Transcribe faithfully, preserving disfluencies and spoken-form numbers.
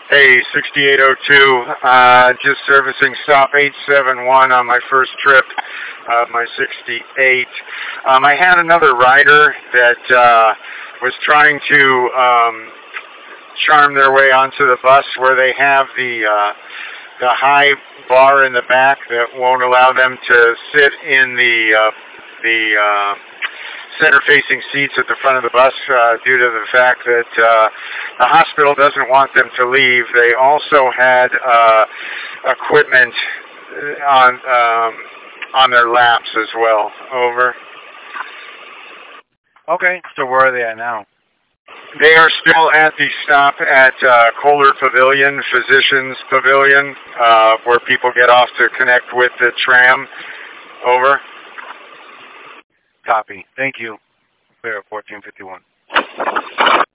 Hey, sixty-eight oh two, uh, just servicing stop eight seven one on my first trip of my sixty-eight. Um, I had another rider that uh, was trying to um, charm their way onto the bus where they have the uh, the high bar in the back that won't allow them to sit in the uh, the uh, center-facing seats at the front of the bus uh, due to the fact that uh, the hospital doesn't want them to leave. They also had uh, equipment on um, on their laps as well. Over. Okay, so where are they at now? They are still at the stop at uh, Kohler Pavilion, Physicians Pavilion, uh, where people get off to connect with the tram. Over. Copy. Thank you. Clear at fourteen fifty-one.